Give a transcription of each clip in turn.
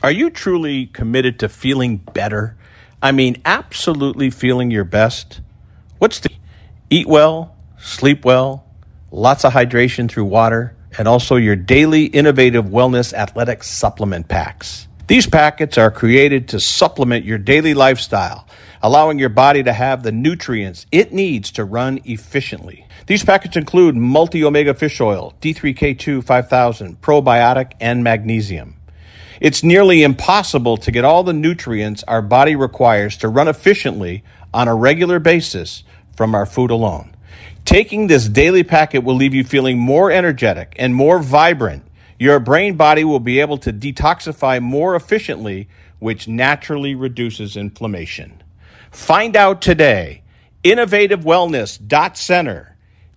Are you truly committed to feeling better? I mean, absolutely feeling your best? What's the eat well, sleep well, lots of hydration through water, and also your daily innovative wellness athletic supplement packs. These packets are created to supplement your daily lifestyle, allowing your body to have the nutrients it needs to run efficiently. These packets include multi-omega fish oil, D3K2 5000, probiotic, and magnesium. It's nearly impossible to get all the nutrients our body requires to run efficiently on a regular basis from our food alone. Taking this daily packet will leave you feeling more energetic and more vibrant. Your brain body will be able to detoxify more efficiently, which naturally reduces inflammation. Find out today. InnovativeWellness.center.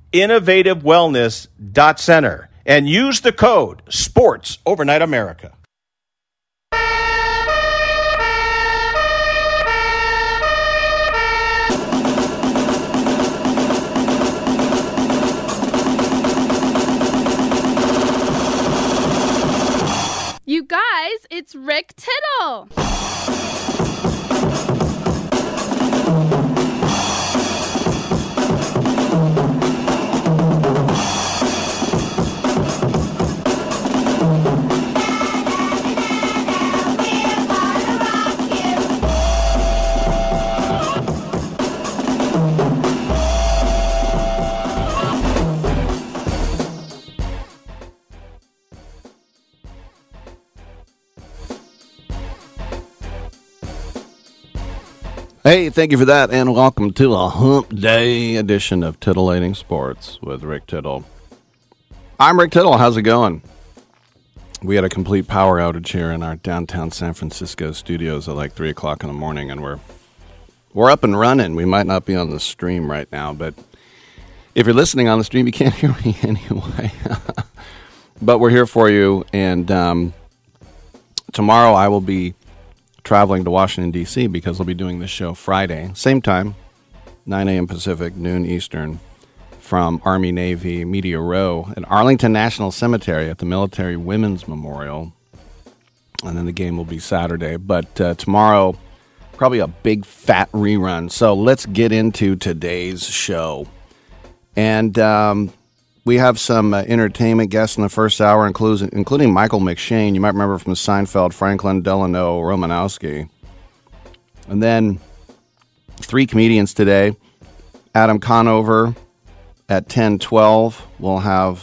InnovativeWellness.center. And use the code SPORTS Overnight America. You guys, it's Rick Tittle. Hey, thank you for that, and welcome to a Hump Day edition of Titillating Sports with Rick Tittle. I'm Rick Tittle. How's it going? We had a complete power outage here in our downtown San Francisco studios at like 3 o'clock in the morning, and we're up and running. We might not be on the stream right now, but if you're listening on the stream, you can't hear me anyway. But we're here for you, and tomorrow I will be traveling to Washington, D.C., because we'll be doing this show Friday, same time, 9 a.m. Pacific, noon Eastern, from Army-Navy Media Row at Arlington National Cemetery at the Military Women's Memorial. And then the game will be Saturday. But tomorrow, probably a big fat rerun. So let's get into today's show. And we have some entertainment guests in the first hour, including Michael McShane. You might remember from Seinfeld, Franklin Delano Romanowski. And then 3 comedians today. Adam Conover at 10:12. We'll have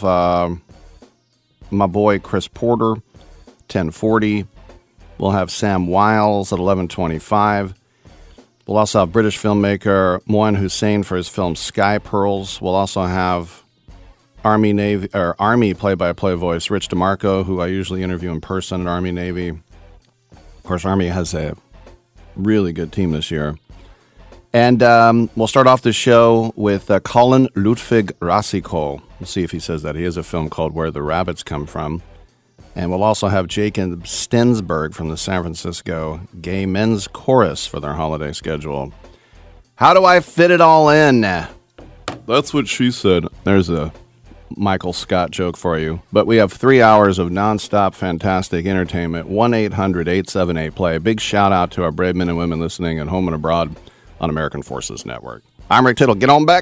my boy Chris Porter, 10:40. We'll have Sam Wiles at 11:25. We'll also have British filmmaker Moin Hussein for his film Sky Pearls. We'll also have Army play-by-play voice Rich DeMarco, who I usually interview in person at Army Navy. Of course, Army has a really good team this year. And we'll start off the show with Colin Ludwig Rasico. We'll see if he says that. He has a film called Where the Rabbits Come From. And we'll also have Jacob Stensberg from the San Francisco Gay Men's Chorus for their holiday schedule. How do I fit it all in? That's what she said. There's a Michael Scott joke for you. But we have 3 hours of nonstop fantastic entertainment. 1-800-878-PLAY. Big shout out to our brave men and women listening at home and abroad on American Forces Network. I'm Rick Tittle. Get on back.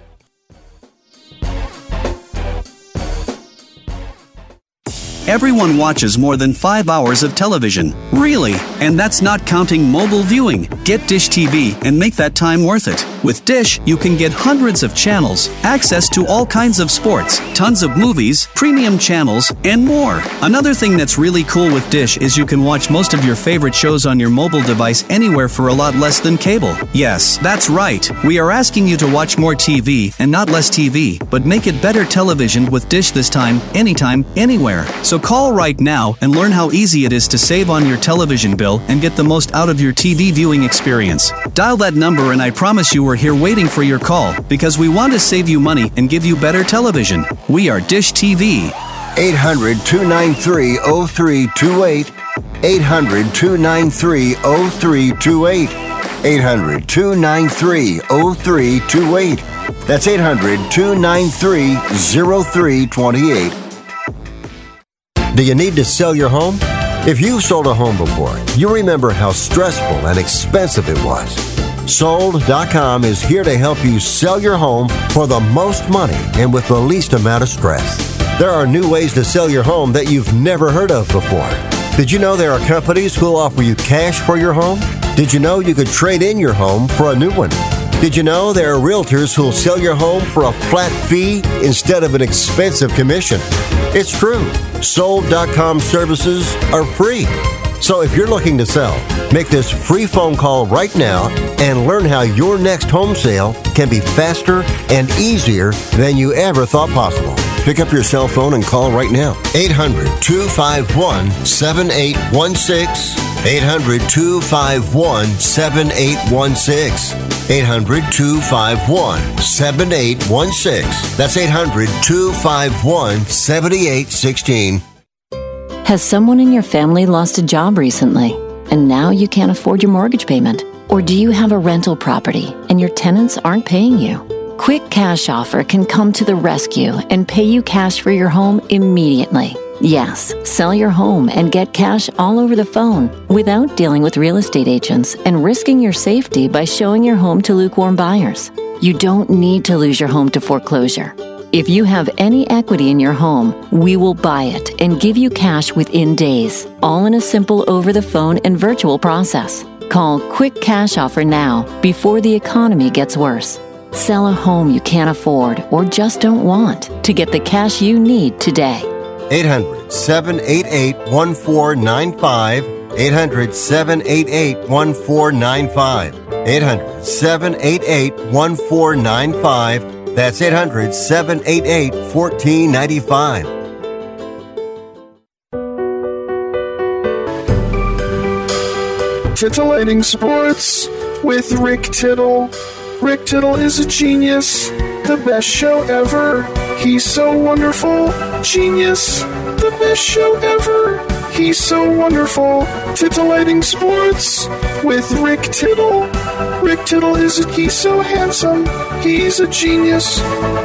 Everyone watches more than 5 hours of television. Really? And that's not counting mobile viewing. Get Dish TV and make that time worth it. With Dish, you can get hundreds of channels, access to all kinds of sports, tons of movies, premium channels, and more. Another thing that's really cool with Dish is you can watch most of your favorite shows on your mobile device anywhere for a lot less than cable. Yes, that's right. We are asking you to watch more TV and not less TV, but make it better television with Dish this time, anytime, anywhere. So call right now and learn how easy it is to save on your television bill and get the most out of your TV viewing experience. Dial that number and I promise you we're here waiting for your call because we want to save you money and give you better television. We are Dish TV. 800-293-0328. 800-293-0328. 800-293-0328. That's 800-293-0328. Do you need to sell your home? If you've sold a home before, you remember how stressful and expensive it was. Sold.com is here to help you sell your home for the most money and with the least amount of stress. There are new ways to sell your home that you've never heard of before. Did you know there are companies who'll offer you cash for your home? Did you know you could trade in your home for a new one? Did you know there are realtors who'll sell your home for a flat fee instead of an expensive commission? It's true. Sold.com services are free. So if you're looking to sell, make this free phone call right now and learn how your next home sale can be faster and easier than you ever thought possible. Pick up your cell phone and call right now. 800-251-7816. 800-251-7816. 800-251-7816. That's 800-251-7816. Has someone in your family lost a job recently, and now you can't afford your mortgage payment? Or do you have a rental property and your tenants aren't paying you? Quick Cash Offer can come to the rescue and pay you cash for your home immediately. Yes, sell your home and get cash all over the phone without dealing with real estate agents and risking your safety by showing your home to lukewarm buyers. You don't need to lose your home to foreclosure. If you have any equity in your home, we will buy it and give you cash within days, all in a simple over-the-phone and virtual process. Call Quick Cash Offer now before the economy gets worse. Sell a home you can't afford or just don't want to get the cash you need today. 800-788-1495. 800-788-1495. 800-788-1495. That's 800-788-1495. Titillating Sports with Rick Tittle. Rick Tittle is a genius, the best show ever. He's so wonderful, genius, the best show ever. He's so wonderful. Titillating Sports with Rick Tittle. Rick Tittle he's so handsome, he's a genius.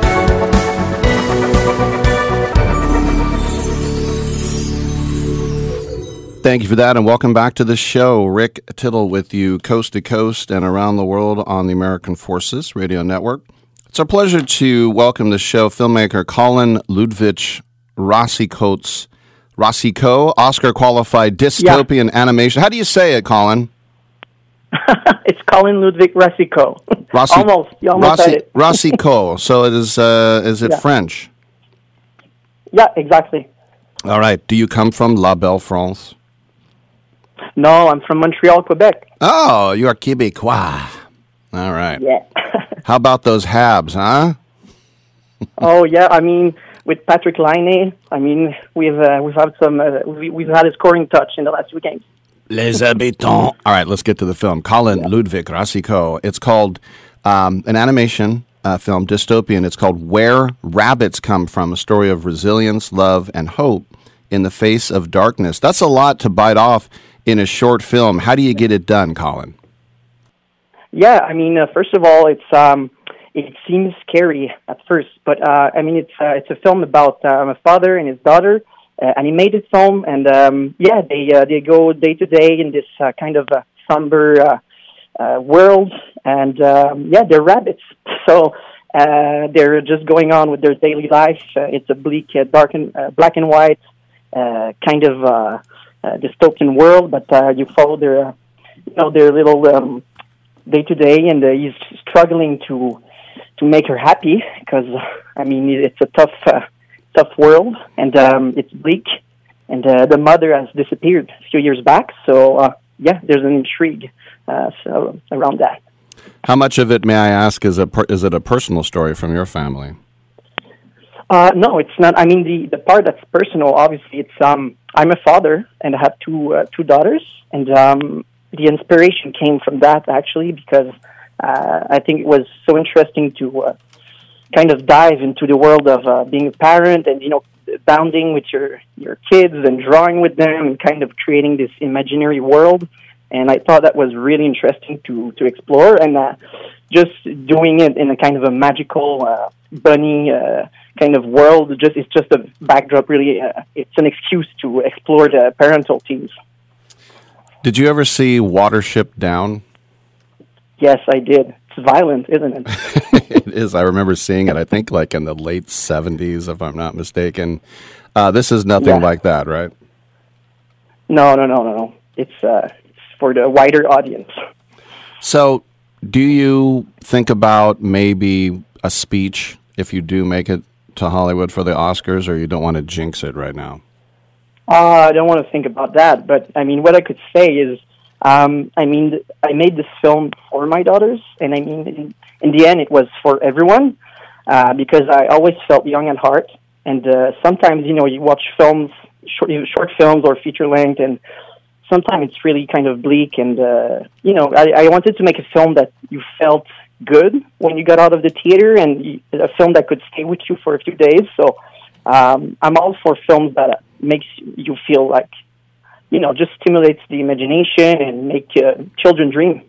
Thank you for that, and welcome back to the show. Rick Tittle with you coast to coast and around the world on the American Forces Radio Network. It's our pleasure to welcome the show filmmaker Colin Ludwig Racicot, Oscar-qualified dystopian animation. How do you say it, Colin? It's Colin Ludwig Racicot. You almost said it. Racicot. So it is it French? Yeah, exactly. All right. Do you come from La Belle France? No, I'm from Montreal, Quebec. Oh, you are Quebecois. All right. Yeah. How about those Habs, huh? Oh yeah, I mean, with Patrick Laine, I mean, we've had some we've had a scoring touch in the last 2 games. Les habitants. All right, let's get to the film. Colin Ludwig Racicot. It's called an animation film, dystopian. It's called Where Rabbits Come From, a story of resilience, love, and hope in the face of darkness. That's a lot to bite off in a short film. How do you get it done, Colin? Yeah, I mean, first of all, it seems scary at first, but I mean, it's a film about a father and his daughter, animated film, and they go day to day in this kind of somber world, and they're rabbits, so they're just going on with their daily life. It's a bleak, black and white kind of dystopian world, but you follow their little day to day, and he's struggling to make her happy because I mean it's a tough world, and it's bleak, and the mother has disappeared a few years back. So there's an intrigue around that. How much of it, may I ask, is it a personal story from your family? No, it's not. I mean, the part that's personal, obviously, it's I'm a father and I have two daughters, and the inspiration came from that actually because I think it was so interesting to kind of dive into the world of being a parent and bonding with your kids and drawing with them and kind of creating this imaginary world. and I thought that was really interesting to explore, and just doing it in a kind of a magical bunny kind of world. It's just a backdrop. Really, it's an excuse to explore the parental themes. Did you ever see Watership Down? Yes, I did. It's violent, isn't it? It is. I remember seeing it, I think, like in the late 70s, if I'm not mistaken. This is nothing like that, right? No. It's for the wider audience. So, do you think about maybe a speech if you do make it to Hollywood for the Oscars, or you don't want to jinx it right now? I don't want to think about that, but I mean, what I could say is, I made this film for my daughters, and I mean, in the end, it was for everyone, because I always felt young at heart, and sometimes, you watch films, short films or feature length, and sometimes it's really kind of bleak, and, I wanted to make a film that you felt good when you got out of the theater, and a film that could stay with you for a few days, so I'm all for films that makes you feel like, just stimulates the imagination and make children dream.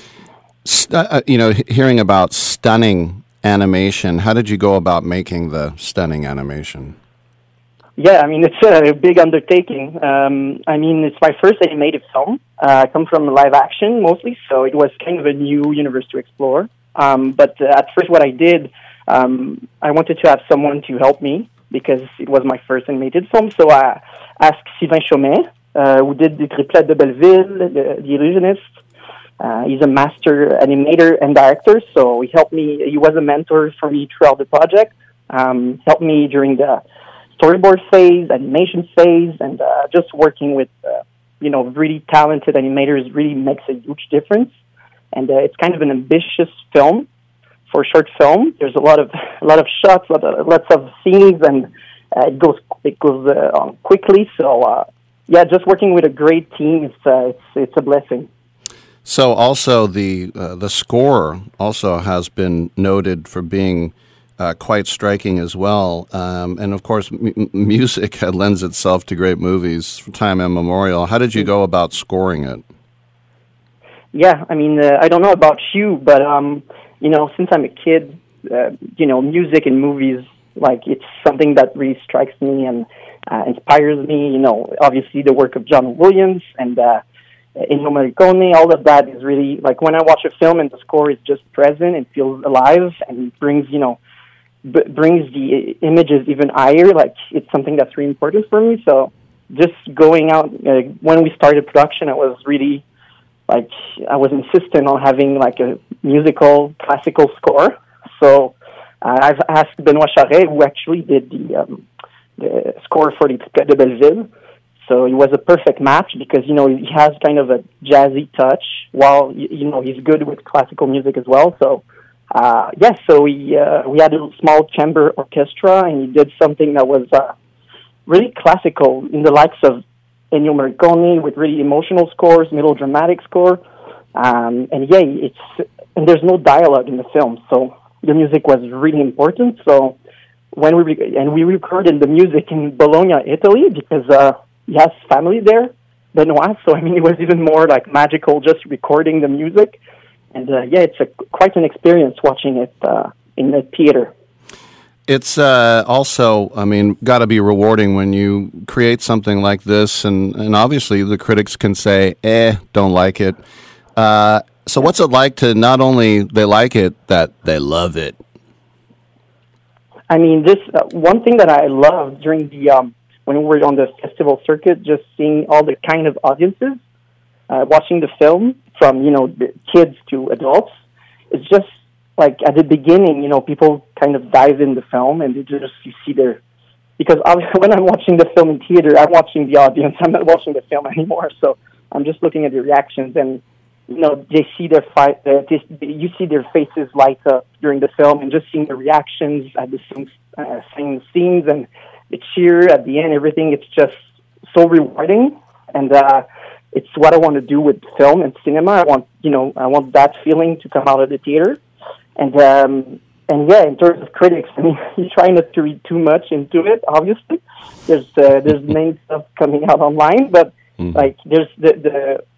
Hearing about stunning animation, how did you go about making the stunning animation? Yeah, I mean, it's a big undertaking. It's my first animated film. I come from live action mostly, so it was kind of a new universe to explore. But at first what I did, I wanted to have someone to help me because it was my first animated film. So I asked Sylvain Chomet, who did the Triplet de Belleville, the Illusionist. He's a master animator and director, so he helped me. He was a mentor for me throughout the project, helped me during the storyboard phase, animation phase, and just working with, really talented animators really makes a huge difference. And it's kind of an ambitious film for short film. There's a lot of shots, lots of scenes, and it goes on quickly. So just working with a great team, it's a blessing. So also the score also has been noted for being quite striking as well, and of course music lends itself to great movies from time immemorial. How did you go about scoring it? Yeah, I mean, I don't know about you, but since I'm a kid, music and movies, like, it's something that really strikes me and inspires me. Obviously the work of John Williams and Ennio Morricone, all of that is really, like, when I watch a film and the score is just present, it feels alive and brings the images even higher. Like, it's something that's really important for me. So just going out, when we started production, I was really, I was insistent on having, a musical, classical score. So I've asked Benoît Charret, who actually did the score for the Triplet de Belleville. So it was a perfect match because, he has kind of a jazzy touch while, he's good with classical music as well. So, so we had a small chamber orchestra, and he did something that was really classical in the likes of Ennio Morricone with really emotional scores, melodramatic score. And there's no dialogue in the film. So the music was really important. So when we recorded the music in Bologna, Italy, because he has family there, Benoit. So, it was even more magical just recording the music. And it's quite an experience watching it in the theater. It's also, got to be rewarding when you create something like this, and obviously the critics can say, don't like it. So what's it like to not only they like it, that they love it? This one thing that I loved during the when we were on the festival circuit, just seeing all the kind of audiences watching the film, from the kids to adults, it's just like at the beginning, people kind of dive in the film and you see because when I'm watching the film in theater, I'm watching the audience. I'm not watching the film anymore, so I'm just looking at the reactions, and they see you see their faces light up during the film, and just seeing the reactions at the same scenes and the cheer at the end, everything. It's just so rewarding, and it's what I want to do with film and cinema. I want that feeling to come out of the theater. And in terms of critics, you try not to read too much into it. Obviously, there's main stuff coming out online, but there's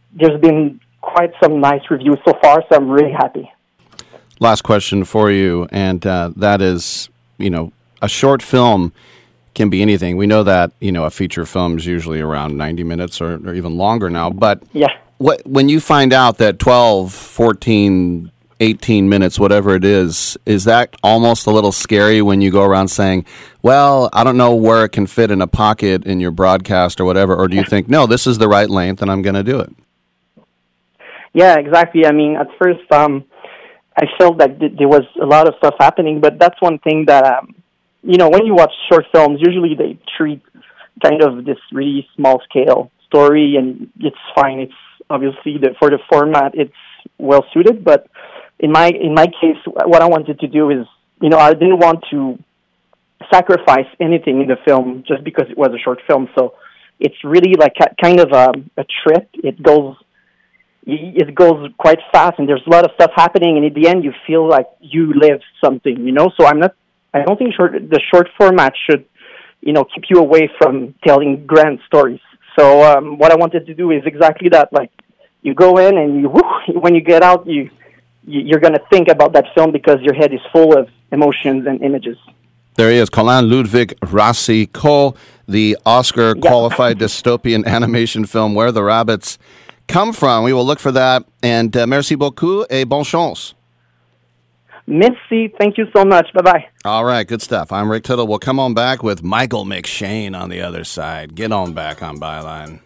there's been quite some nice reviews so far, so I'm really happy. Last question for you, and that is, a short film can be anything. We know that, a feature film is usually around 90 minutes or even longer now, but when you find out that 12, 14, 18 minutes, whatever it is that almost a little scary when you go around saying, well, I don't know where it can fit in a pocket in your broadcast or whatever, or do you think, no, this is the right length and I'm going to do it? Yeah, exactly. I mean, at first, I felt that there was a lot of stuff happening, but that's one thing that, when you watch short films, usually they treat kind of this really small-scale story, and it's fine. It's obviously, for the format, it's well-suited, but in my case, what I wanted to do is, I didn't want to sacrifice anything in the film just because it was a short film, so it's really like kind of a trip. It goes quite fast, and there's a lot of stuff happening, and at the end you feel like you lived something, So I don't think the short format should, keep you away from telling grand stories. So what I wanted to do is exactly that. Like, you go in and when you get out, you're going to think about that film because your head is full of emotions and images. There he is, Colin Ludwig Racicot, the Oscar-qualified dystopian animation film Where the Rabbits Come From. We will look for that. And merci beaucoup et bonne chance. Merci. Thank you so much. Bye-bye. All right. Good stuff. I'm Rick Tittle. We'll come on back with Michael McShane on the other side. Get on back on Byline.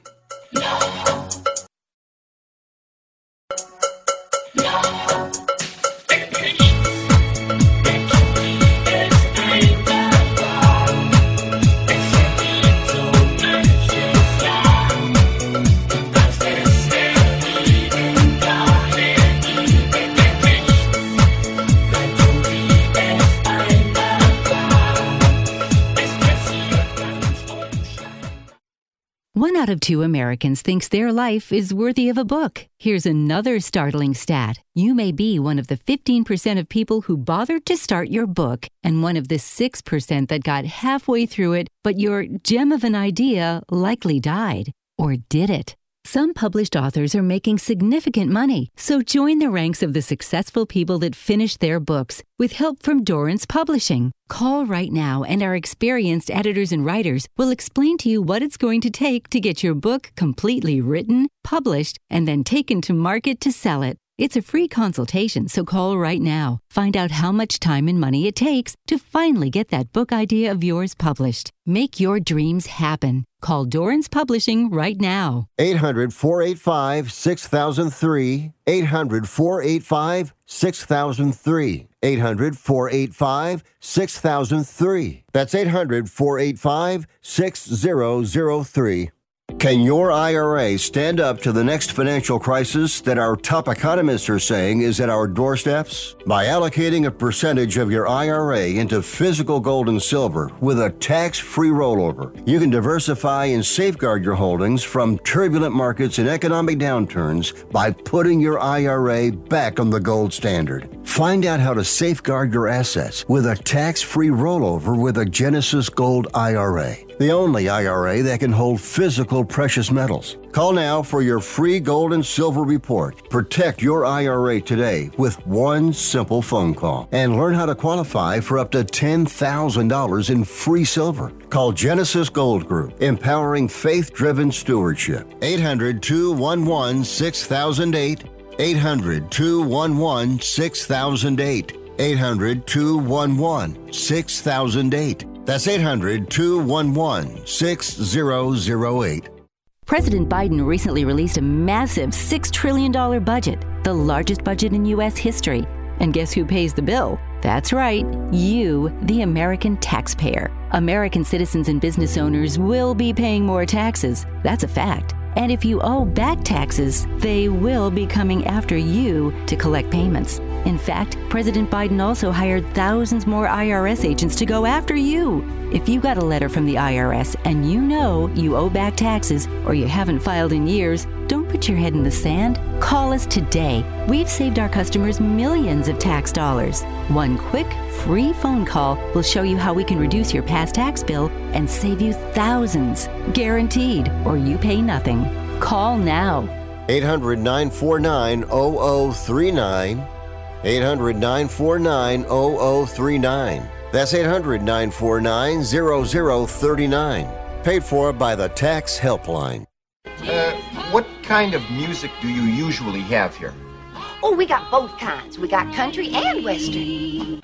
One out of two Americans thinks their life is worthy of a book. Here's another startling stat. You may be one of the 15% of people who bothered to start your book and one of the 6% that got halfway through it, but your gem of an idea likely died. Or did it? Some published authors are making significant money, so join the ranks of the successful people that finished their books with help from Dorrance Publishing. Call right now and our experienced editors and writers will explain to you what it's going to take to get your book completely written, published, and then taken to market to sell it. It's a free consultation, so call right now. Find out how much time and money it takes to finally get that book idea of yours published. Make your dreams happen. Call Dorrance Publishing right now. 800-485-6003. 800-485-6003. 800-485-6003. That's 800-485-6003. Can your IRA stand up to the next financial crisis that our top economists are saying is at our doorsteps? By allocating a percentage of your IRA into physical gold and silver with a tax-free rollover, you can diversify and safeguard your holdings from turbulent markets and economic downturns by putting your IRA back on the gold standard. Find out how to safeguard your assets with a tax-free rollover with a Genesis Gold IRA, the only IRA that can hold physical precious metals. Call now for your free gold and silver report. Protect your IRA today with one simple phone call and learn how to qualify for up to $10,000 in free silver. Call Genesis Gold Group, empowering faith-driven stewardship. 800-211-6008. 800-211-6008. 800-211-6008. That's 800-211-6008. President Biden recently released a massive $6 trillion budget, the largest budget in U.S. history. And guess who pays the bill? That's right, you, the American taxpayer. American citizens and business owners will be paying more taxes. That's a fact. And if you owe back taxes, they will be coming after you to collect payments. In fact, President Biden also hired thousands more IRS agents to go after you. If you got a letter from the IRS and you know you owe back taxes or you haven't filed in years, don't put your head in the sand. Call us today. We've saved our customers millions of tax dollars. One quick, free phone call will show you how we can reduce your past tax bill and save you thousands. Guaranteed, or you pay nothing. Call now. 800-949-0039. 800-949-0039. That's 800-949-0039. Paid for by the Tax Helpline. What kind of music do you usually have here? Oh, we got both kinds. We got country and western.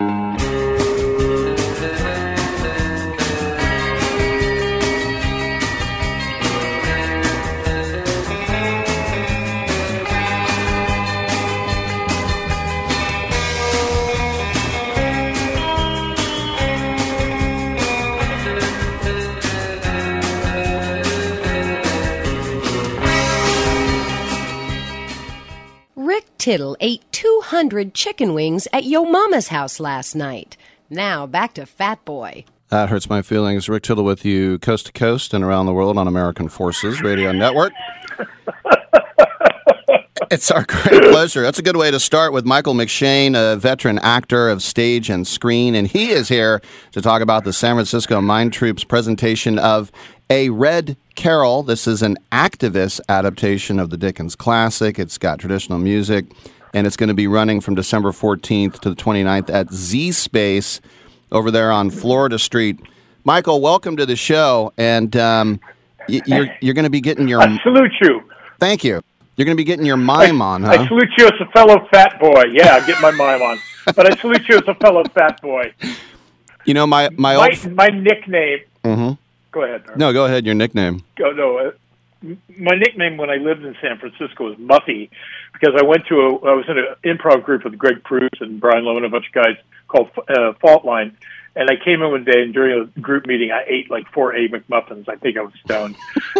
Rick Tittle ate 200 chicken wings at Yo Mama's house last night. Now, back to Fat Boy. That hurts my feelings. Rick Tittle with you coast to coast and around the world on American Forces Radio Network. It's our great pleasure. That's a good way to start with Michael McShane, a veteran actor of stage and screen, and he is here to talk about the San Francisco Mime Troupe's presentation of A Red Carol. This is an activist adaptation of the Dickens classic. It's got traditional music, and it's going to be running from December 14th to the 29th at Z Space over there on Florida Street. Michael, welcome to the show, and you're going to be getting your... I salute you. Thank you. You're going to be getting your mime on, huh? I salute you as a fellow fat boy. Yeah, I get my mime on. But I salute you as a fellow fat boy. You know, my nickname... Mm-hmm. Go ahead. Norm. No, go ahead. Your nickname. My nickname when I lived in San Francisco was Muffy, because I was in an improv group with Greg Pruse and Brian Lowe and a bunch of guys called Fault Line. And I came in one day, and during a group meeting, I ate like 4 Egg McMuffins. I think I was stoned.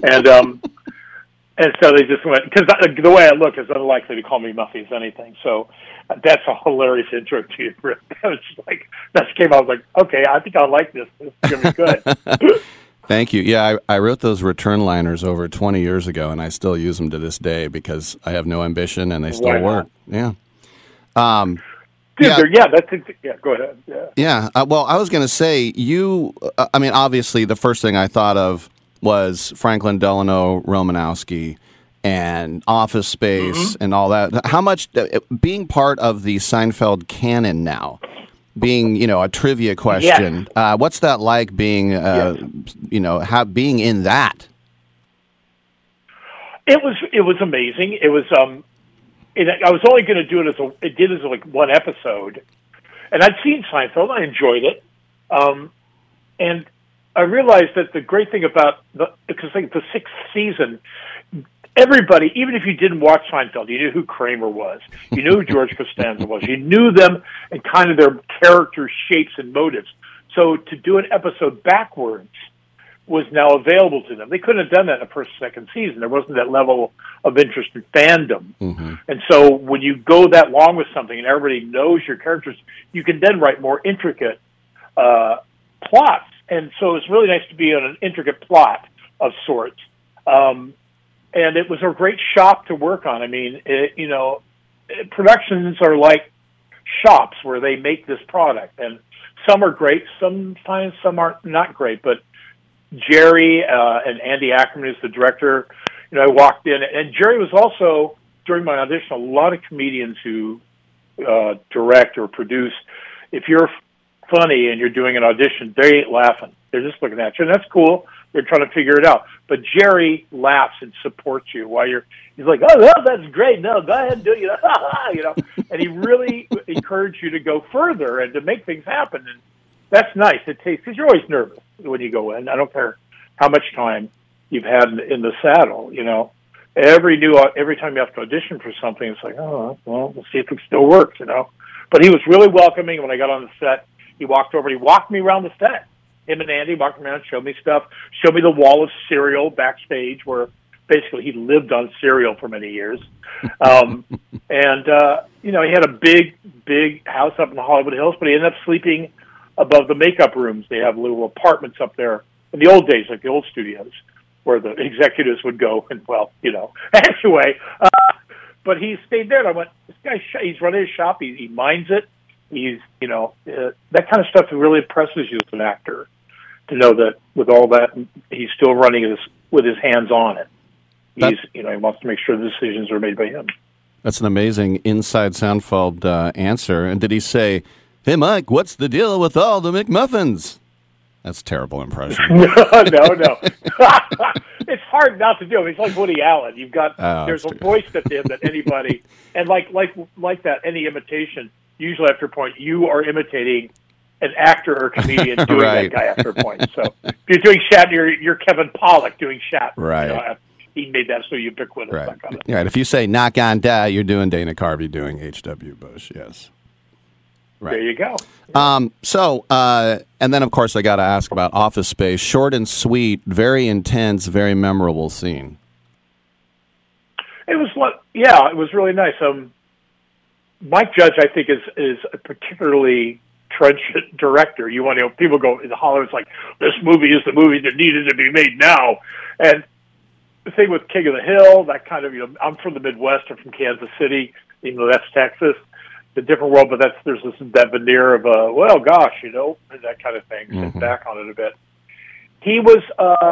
And so they just went, because the way I look is unlikely to call me Muffy as anything. So that's a hilarious intro to you, Rick. I was like, that came out, I was like, okay, I think I'll like this. This is going to be good. Thank you. Yeah, I wrote those return liners over 20 years ago, and I still use them to this day because I have no ambition and they still work. Yeah. Go ahead. Yeah. Well, I was going to say, obviously the first thing I thought of was Franklin Delano Romanowski and Office Space and all that. How much, being part of the Seinfeld canon now, being, a trivia question, what's that like being, being in that? It was amazing. It was, I was only going to do it as like one episode, and I'd seen Seinfeld. I enjoyed it. And I realized that the great thing about because like the 6th season, everybody, even if you didn't watch Seinfeld, you knew who Kramer was. You knew who George Costanza was. You knew them and kind of their character shapes and motives. So to do an episode backwards was now available to them. They couldn't have done that in the first, second season. There wasn't that level of interest in fandom. Mm-hmm. And so when you go that long with something and everybody knows your characters, you can then write more intricate plots. And so it's really nice to be on an intricate plot of sorts. And it was a great shop to work on. I mean, productions are like shops where they make this product. And some are great, sometimes some are not great. But Jerry and Andy Ackerman is the director. I walked in, and Jerry was also, during my audition, a lot of comedians who direct or produce. If you're funny and you're doing an audition, they ain't laughing. They're just looking at you, and that's cool. They're trying to figure it out. But Jerry laughs and supports you while he's like, oh, that's great. No, go ahead and do it. And he really encouraged you to go further and to make things happen. And that's nice. It takes, because you're always nervous when you go in. I don't care how much time you've had in the saddle, Every time you have to audition for something, it's like, oh, well, we'll see if it still works, But he was really welcoming. When I got on the set, he walked over, he walked me around the set. Him and Andy walked around, showed me stuff, showed me the wall of cereal backstage where basically he lived on cereal for many years. He had a big house up in the Hollywood Hills, but he ended up sleeping above the makeup rooms. They have little apartments up there in the old days, like the old studios, where the executives would go. And, anyway, but he stayed there, and I went, this guy, he's running his shop, he minds it. He's, that kind of stuff really impresses you as an actor, to know that with all that, he's still running with his hands on it, He wants to make sure the decisions are made by him. That's an amazing inside Seinfeld answer. And did he say, "Hey, Mike, what's the deal with all the McMuffins?" That's a terrible impression. No. It's hard not to do. It's like Woody Allen. You've got there's a voice at the end that anybody, and like that, any imitation. Usually after a point, you are imitating an actor or comedian doing that guy after a point. So if you're doing Shatner, you're Kevin Pollak doing Shatner. Right. He made that so ubiquitous. Right. That kind of Right. If you say "knock on die," you're doing Dana Carvey doing H.W. Bush. Yes. Right. There you go. And then, of course, I got to ask about Office Space. Short and sweet, very intense, very memorable scene. It was really nice. Mike Judge, I think, is a particularly trenchant director. People go in Hollywood's like, this movie is the movie that needed to be made now. And the thing with King of the Hill, that kind of, I'm from the Midwest, I'm from Kansas City, even though that's Texas. A different world, but there's that veneer of and that kind of thing. Sit back on it a bit. He was,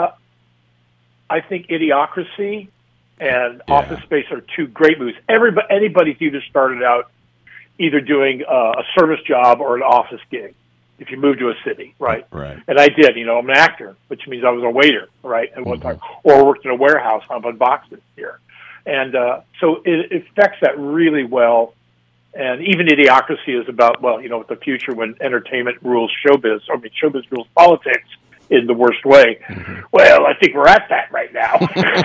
I think, Idiocracy and Office Space are two great movies. Anybody's either started out either doing a service job or an office gig. If you move to a city, right? And I did. I'm an actor, which means I was a waiter, right, at one time, or worked in a warehouse humping boxes here, and so it affects that really well. And even Idiocracy is about, the future when entertainment rules showbiz. Showbiz rules politics in the worst way. Well, I think we're at that right now.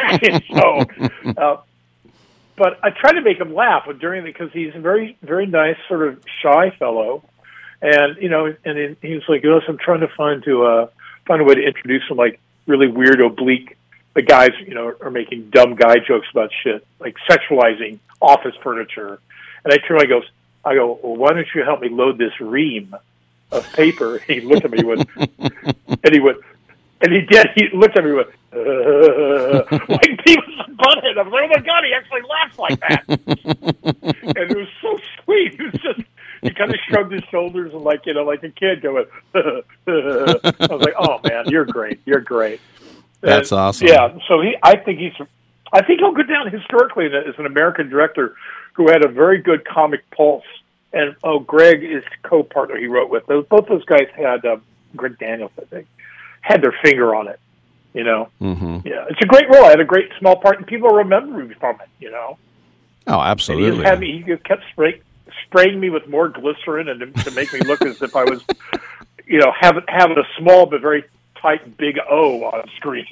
But I try to make him laugh because he's a very, very nice, sort of shy fellow. And, and he's like, I'm trying to find a way to introduce him, like, really weird, oblique. The guys, are making dumb guy jokes about shit, like sexualizing office furniture. And I turn around and I go, well, why don't you help me load this ream of paper? And he looked at me and he did. He looked at me with, like he was butthead. I was like, oh my God, he actually laughs like that. And it was so sweet. It was just, he kind of shrugged his shoulders and like a kid going, I was like, oh man, you're great. You're great. That's awesome. Yeah. So I think he'll go down historically as an American director who had a very good comic pulse. And, Greg is co-partner he wrote with. Both those guys had, Greg Daniels, I think, had their finger on it, Mm-hmm. Yeah, it's a great role. I had a great small part, and people remember me from it, Oh, absolutely. And he just kept spraying me with more glycerin and to make me look as if I was, having a small but very tight big O on screen,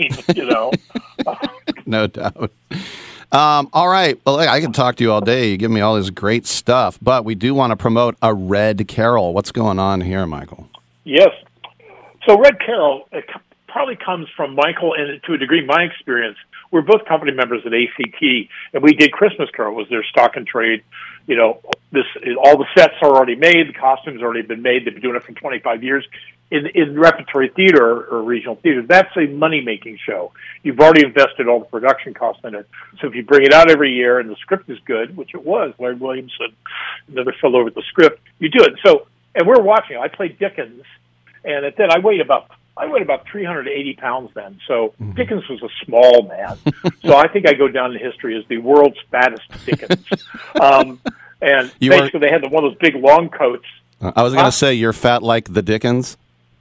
No doubt. All right. Well, I can talk to you all day. You give me all this great stuff, but we do want to promote a Red Carol. What's going on here, Michael? Yes. So Red Carol probably comes from Michael and, to a degree, my experience. We're both company members at ACT, and we did Christmas Carol. It was their stock and trade. All the sets are already made. The costumes already been made. They've been doing it for 25 years. In repertory theater or regional theater, that's a money-making show. You've already invested all the production costs in it. So if you bring it out every year and the script is good, which it was, Larry Williamson, another fellow with the script, you do it. So, and we're watching. I played Dickens, and then I weighed about 380 pounds then. So Dickens was a small man. So I think I go down in history as the world's fattest Dickens. And basically they had one of those big long coats. I was going to say, you're fat like the Dickens?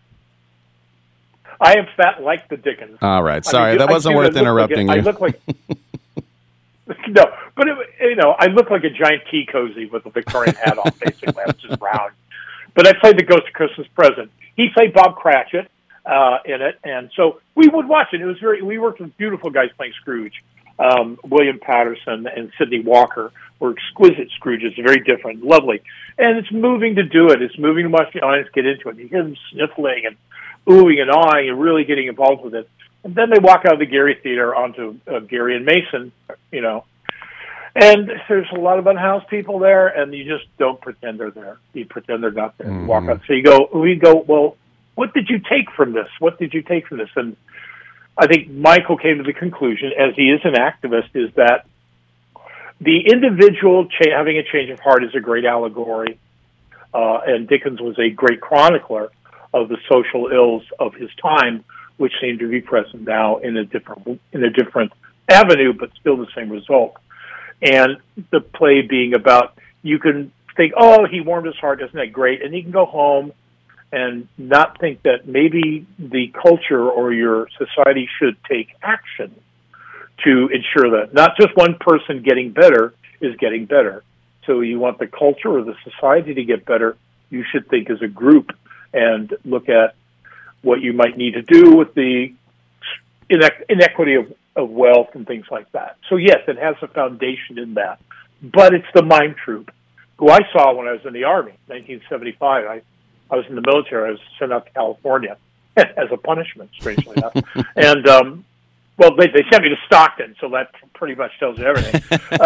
I am fat like the Dickens. All right. Sorry, that wasn't worth interrupting you. I look like... No, but I look like a giant tea cozy with a Victorian hat on, basically. I was just round. But I played the Ghost of Christmas Present. He played Bob Cratchit in it, and so we would watch it. We worked with beautiful guys playing Scrooge. William Patterson and Sidney Walker were exquisite Scrooges, very different, lovely. And it's moving to do it. It's moving to watch the audience get into it. You hear them sniffling and oohing and awing and really getting involved with it. And then they walk out of the Gary Theater onto Gary and Mason, And there's a lot of unhoused people there, and you just don't pretend they're there. You pretend they're not there. You walk out. So we go, well, what did you take from this? What did you take from this? And I think Michael came to the conclusion, as he is an activist, is that the individual having a change of heart is a great allegory, and Dickens was a great chronicler of the social ills of his time, which seem to be present now in a different avenue, but still the same result. And the play being about, you can think, oh, he warmed his heart, isn't that great? And you can go home and not think that maybe the culture or your society should take action to ensure that not just one person getting better is getting better. So you want the culture or the society to get better, you should think as a group and look at what you might need to do with the inequity of wealth and things like that. So yes, it has a foundation in that. But it's the mime troupe, who I saw when I was in the Army, 1975. I was in the military. I was sent out to California as a punishment, strangely enough. And, well, they sent me to Stockton, so that pretty much tells you everything.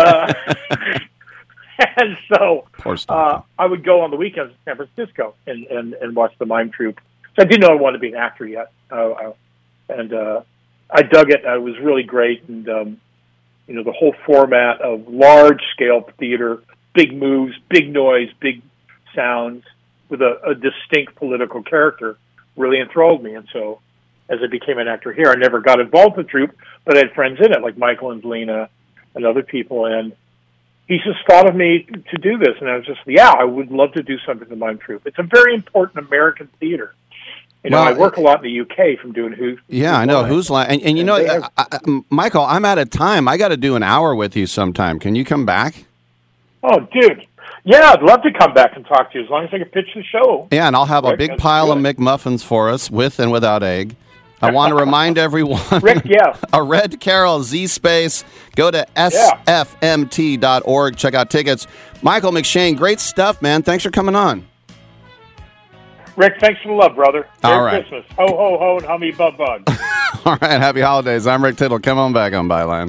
And so I would go on the weekends to San Francisco and watch the mime troupe. So I didn't know I wanted to be an actor yet. And I dug it. It was really great. And, you know, the whole format of large-scale theater, big moves, big noise, big sounds, with a distinct political character really enthralled me. And so as I became an actor here, I never got involved with the troupe, but I had friends in it, like Michael and Lena and other people. And he just thought of me to do this. And I was just, I would love to do something with the mime troupe. It's a very important American theater. You know, I work a lot in the UK from doing Who's Yeah, I know. Who's Line. And you know, Michael, I'm out of time. I got to do an hour with you sometime. Can you come back? Oh, dude. Yeah, I'd love to come back and talk to you as long as I can pitch the show. Yeah, and I'll have a big pile of McMuffins for us, with and without egg. I want to remind everyone, Rick, a Red Carol Z-Space. Go to sfmt.org. Check out tickets. Michael McShane, great stuff, man. Thanks for coming on. Rick, thanks for the love, brother. All Merry Christmas. Ho, ho, ho, and hummy bug bug. All right, happy holidays. I'm Rick Tittle. Come on back on Byline.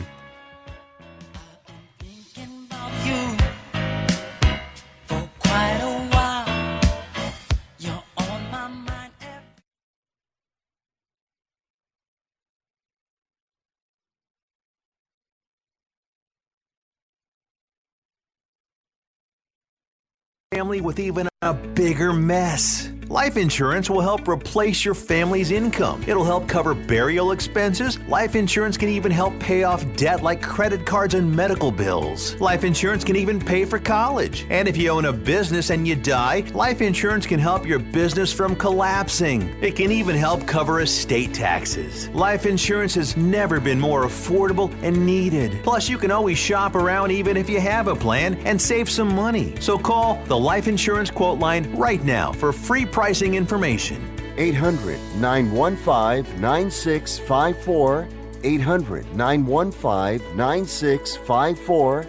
Family with even a bigger mess. Life insurance will help replace your family's income. It'll help cover burial expenses. Life insurance can even help pay off debt like credit cards and medical bills. Life insurance can even pay for college. And if you own a business and you die, life insurance can help your business from collapsing. It can even help cover estate taxes. Life insurance has never been more affordable and needed. Plus, you can always shop around even if you have a plan and save some money. So call the Life Insurance Quote Line right now for free pricing information. 800-915-9654. 800-915-9654.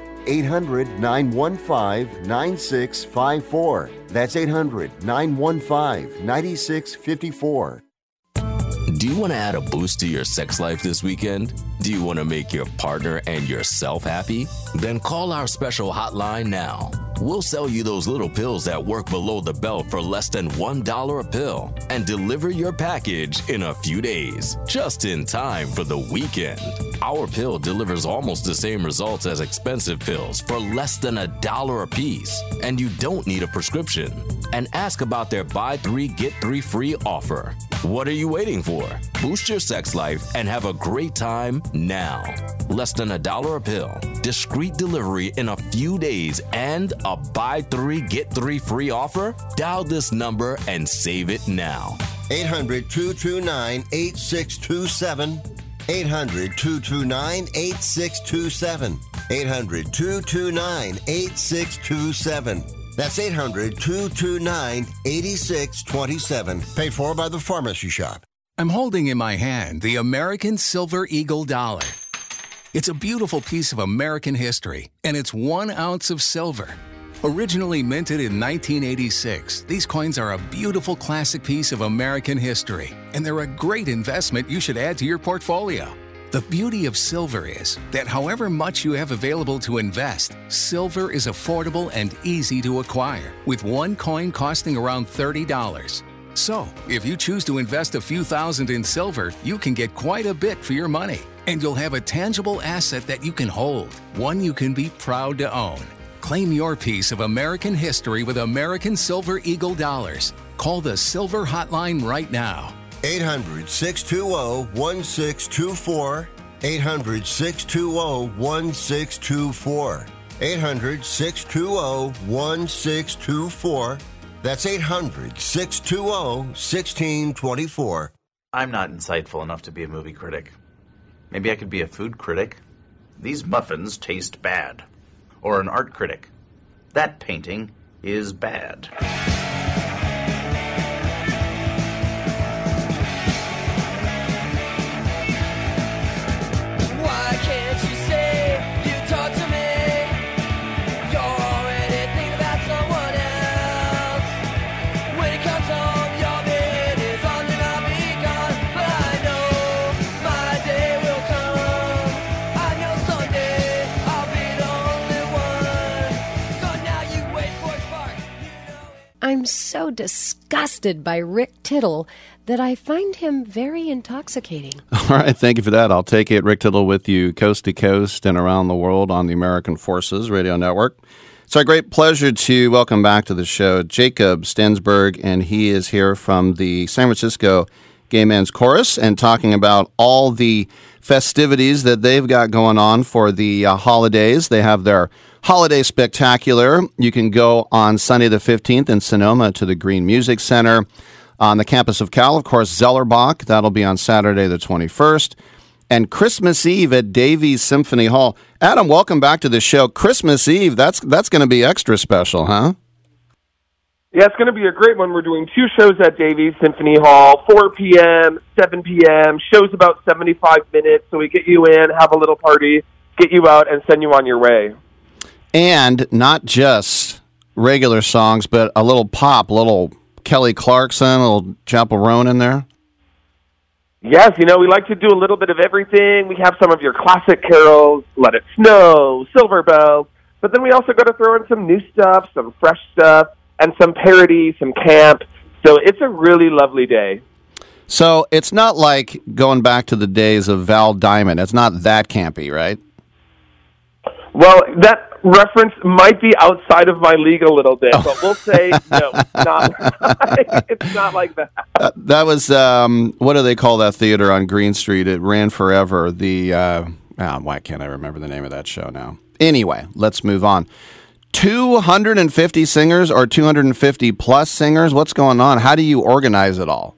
800-915-9654. That's 800-915-9654. Do you want to add a boost to your sex life this weekend? Do you want to make your partner and yourself happy? Then call our special hotline now. We'll sell you those little pills that work below the belt for less than $1 a pill and deliver your package in a few days, just in time for the weekend. Our pill delivers almost the same results as expensive pills for less than $1 a piece, and you don't need a prescription. And ask about their buy 3 get 3 free offer. What are you waiting for? Boost your sex life and have a great time now. Less than $1 a pill, discreet delivery in a few days, and a buy 3 get 3 free offer? Dial this number and save it now. 800-229-8627. 800-229-8627. 800-229-8627. That's 800-229-8627. Paid for by the Pharmacy Shop. I'm holding in my hand the American Silver Eagle Dollar. It's a beautiful piece of American history, and it's 1 ounce of silver. Originally minted in 1986, these coins are a beautiful classic piece of American history, and they're a great investment you should add to your portfolio. The beauty of silver is that however much you have available to invest, silver is affordable and easy to acquire, with 1 coin costing around $30. So, if you choose to invest a few thousand in silver, you can get quite a bit for your money, and you'll have a tangible asset that you can hold, one you can be proud to own. Claim your piece of American history with American Silver Eagle Dollars. Call the Silver Hotline right now. 800-620-1624. 800-620-1624. 800-620-1624. That's 800-620-1624. I'm not insightful enough to be a movie critic. Maybe I could be a food critic. These muffins taste bad. Or an art critic. That painting is bad. Why can't you say you talk to me? You're already thinking about someone else. When it comes home, your bed is on and I'll be gone. But I know my day will come. I know someday I'll be the only one. So now you wait for a spark. I'm so disgusted by Rick Tittle that I find him very intoxicating. All right, thank you for that. I'll take it. Rick Tittle with you coast to coast and around the world on the American Forces Radio Network. It's our great pleasure to welcome back to the show Jacob Stensberg, and he is here from the San Francisco Gay Men's Chorus and talking about all the festivities that they've got going on for the holidays. They have their Holiday Spectacular. You can go on Sunday the 15th in Sonoma to the Green Music Center. On the campus of Cal, of course, Zellerbach. That'll be on Saturday the 21st. And Christmas Eve at Davies Symphony Hall. Adam, welcome back to the show. Christmas Eve, that's going to be extra special, huh? Yeah, it's going to be a great one. We're doing 2 shows at Davies Symphony Hall, 4 p.m., 7 p.m. Shows about 75 minutes, so we get you in, have a little party, get you out, and send you on your way. And not just regular songs, but a little pop, a little Kelly Clarkson, a little Chappell Roan in there? Yes, we like to do a little bit of everything. We have some of your classic carols, Let It Snow, Silver Bells, but then we also got to throw in some new stuff, some fresh stuff, and some parody, some camp. So it's a really lovely day. So it's not like going back to the days of Val Diamond. It's not that campy, right? Well, that reference might be outside of my league a little bit, but we'll say no, it's not like that. That was, what do they call that theater on Green Street? It ran forever. Why can't I remember the name of that show now? Anyway, let's move on. 250 singers or 250 plus singers? What's going on? How do you organize it all?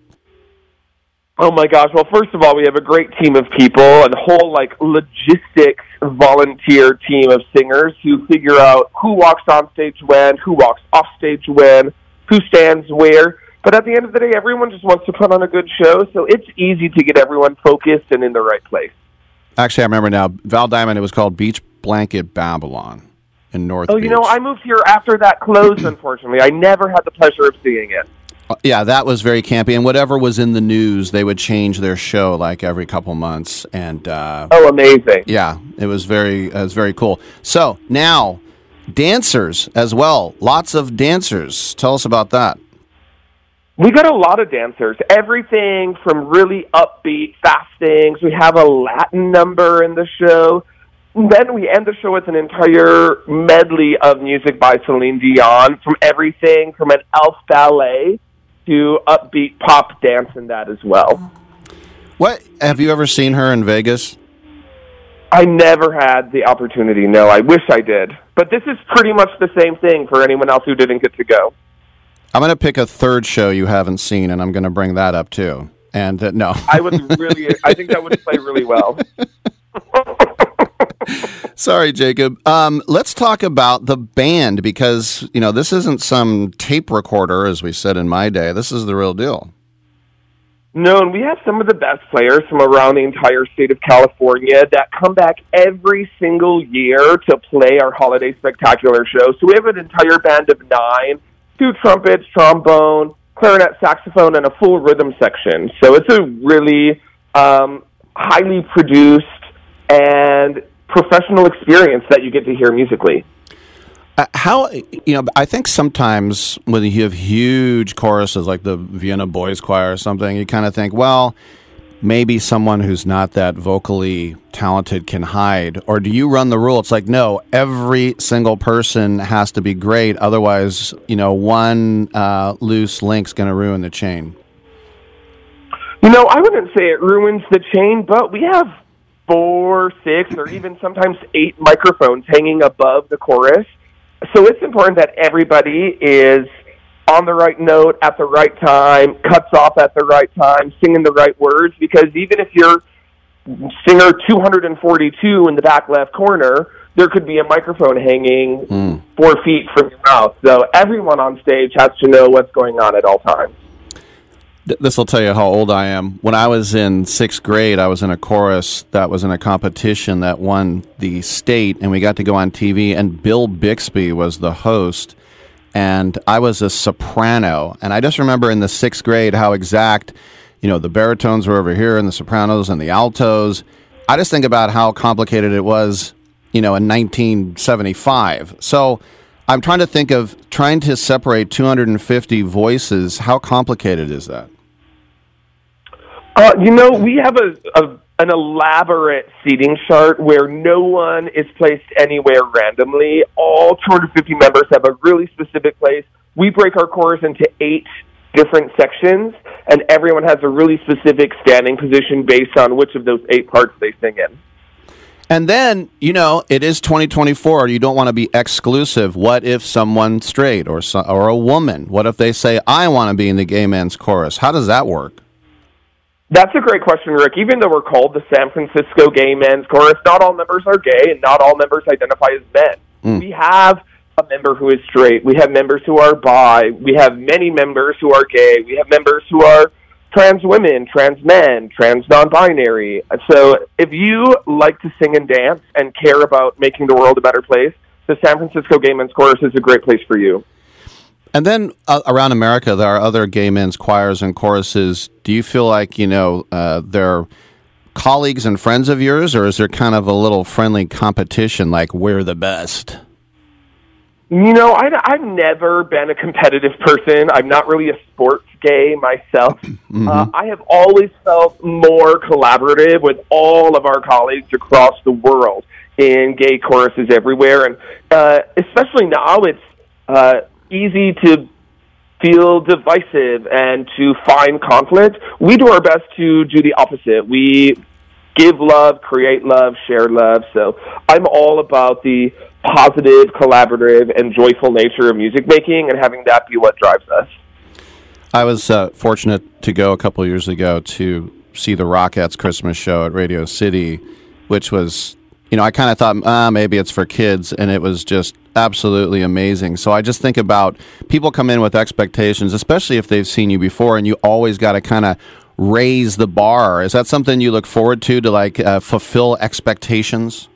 Oh my gosh. Well, first of all, we have a great team of people, and a whole logistics volunteer team of singers who figure out who walks on stage when, who walks off stage when, who stands where. But at the end of the day, everyone just wants to put on a good show, so it's easy to get everyone focused and in the right place. Actually, I remember now, Val Diamond, it was called Beach Blanket Babylon in North Beach. I moved here after that closed, unfortunately. I never had the pleasure of seeing it. Yeah, that was very campy, and whatever was in the news, they would change their show every couple months. And amazing! Yeah, it was very cool. So now, dancers as well, lots of dancers. Tell us about that. We got a lot of dancers, everything from really upbeat, fast things. We have a Latin number in the show. Then we end the show with an entire medley of music by Celine Dion, from everything from an elf ballet to upbeat pop dance in that as well. What? Have you ever seen her in Vegas? I never had the opportunity, no. I wish I did. But this is pretty much the same thing for anyone else who didn't get to go. I'm going to pick a third show you haven't seen, and I'm going to bring that up too. And no. I think that would play really well. Sorry, Jacob. Let's talk about the band, because, this isn't some tape recorder, as we said in my day. This is the real deal. No, and we have some of the best players from around the entire state of California that come back every single year to play our Holiday Spectacular show. So we have an entire band of 9, 2 trumpets, trombone, clarinet, saxophone, and a full rhythm section. So it's a really highly produced and professional experience that you get to hear musically. I think sometimes when you have huge choruses like the Vienna Boys Choir or something, you kind of think, well, maybe someone who's not that vocally talented can hide. Or do you run the rule? It's like, no, every single person has to be great. Otherwise, one loose link's going to ruin the chain. I wouldn't say it ruins the chain, but we have 4, 6, or even sometimes 8 microphones hanging above the chorus. So it's important that everybody is on the right note at the right time, cuts off at the right time, singing the right words, because even if you're singer 242 in the back left corner, there could be a microphone hanging 4 feet from your mouth. So everyone on stage has to know what's going on at all times. This will tell you how old I am. When I was in 6th grade, I was in a chorus that was in a competition that won the state, and we got to go on TV, and Bill Bixby was the host, and I was a soprano. And I just remember in the 6th grade how exact, the baritones were over here and the sopranos and the altos. I just think about how complicated it was, in 1975. So I'm trying to think of trying to separate 250 voices. How complicated is that? We have an elaborate seating chart where no one is placed anywhere randomly. All 250 members have a really specific place. We break our chorus into 8 different sections, and everyone has a really specific standing position based on which of those 8 parts they sing in. And then, it is 2024. You don't want to be exclusive. What if someone's straight or a woman? What if they say, I want to be in the gay men's chorus? How does that work? That's a great question, Rick. Even though we're called the San Francisco Gay Men's Chorus, not all members are gay and not all members identify as men. We have a member who is straight. We have members who are bi. We have many members who are gay. We have members who are trans women, trans men, trans non-binary. So if you like to sing and dance and care about making the world a better place, the San Francisco Gay Men's Chorus is a great place for you. And then around America, there are other gay men's choirs and choruses. Do you feel like, they're colleagues and friends of yours, or is there kind of a little friendly competition, like we're the best? I've never been a competitive person. I'm not really a sports gay myself. I have always felt more collaborative with all of our colleagues across the world in gay choruses everywhere. And especially now, it's easy to feel divisive and to find conflict. We do our best to do the opposite. We give love, create love, share love. So I'm all about the positive, collaborative, and joyful nature of music making and having that be what drives us. I was fortunate to go a couple of years ago to see the Rockettes Christmas show at Radio City, which was, I kind of thought, maybe it's for kids, and it was just absolutely amazing. So I just think about people come in with expectations, especially if they've seen you before, and you always got to kind of raise the bar. Is that something you look forward to fulfill expectations?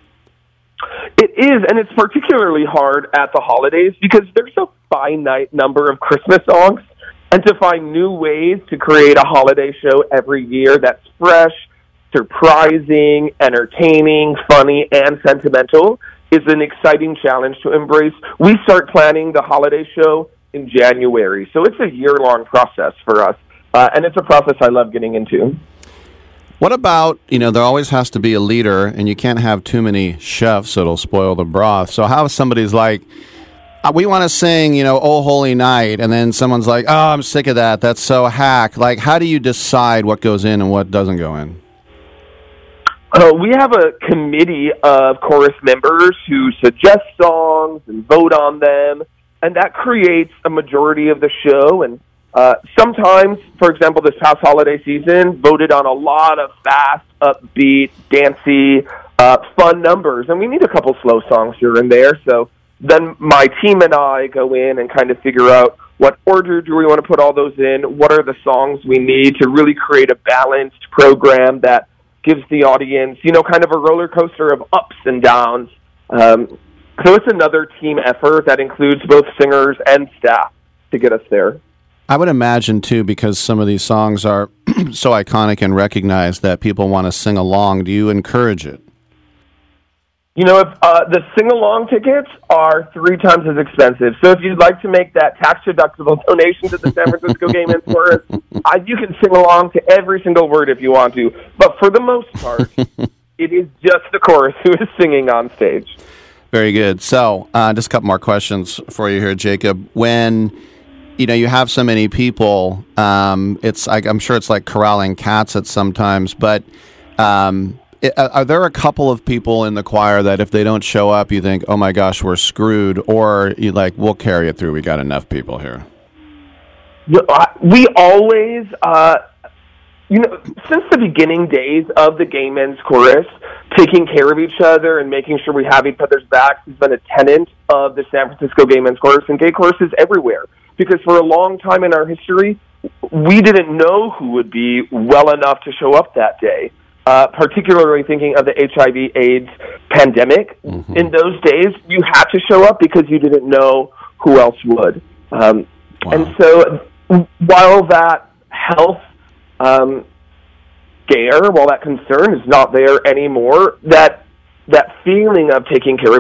It is, and it's particularly hard at the holidays because there's a finite number of Christmas songs, and to find new ways to create a holiday show every year that's fresh, surprising, entertaining, funny, and sentimental is an exciting challenge to embrace. We start planning the holiday show in January, so it's a year-long process for us, and it's a process I love getting into. What about, there always has to be a leader, and you can't have too many chefs, it'll spoil the broth. So how if somebody's like, we want to sing, Oh Holy Night, and then someone's like, oh, I'm sick of that, that's so hack. Like, how do you decide what goes in and what doesn't go in? We have a committee of chorus members who suggest songs and vote on them, and that creates a majority of the show. And sometimes, for example, this past holiday season, voted on a lot of fast, upbeat, dancey, fun numbers. And we need a couple slow songs here and there. So then my team and I go in and kind of figure out what order do we want to put all those in, what are the songs we need to really create a balanced program that gives the audience, kind of a roller coaster of ups and downs. So it's another team effort that includes both singers and staff to get us there. I would imagine, too, because some of these songs are so iconic and recognized that people want to sing along. Do you encourage it? If the sing-along tickets are 3 times as expensive. So if you'd like to make that tax-deductible donation to the San Francisco Gay Men's Chorus, you can sing along to every single word if you want to. But for the most part, it is just the chorus who is singing on stage. Very good. So just a couple more questions for you here, Jacob. When you have so many people, I'm sure it's like corralling cats at sometimes, but Are there a couple of people in the choir that if they don't show up, you think, oh my gosh, we're screwed, or you like, we'll carry it through, we got enough people here? We always, since the beginning days of the Gay Men's Chorus, taking care of each other and making sure we have each other's backs has been a tenet of the San Francisco Gay Men's Chorus and gay choruses everywhere. Because for a long time in our history, we didn't know who would be well enough to show up that day. Particularly thinking of the HIV/AIDS pandemic. Mm-hmm. In those days, you had to show up because you didn't know who else would. Wow. And so while that health scare, while that concern is not there anymore, that feeling of taking care of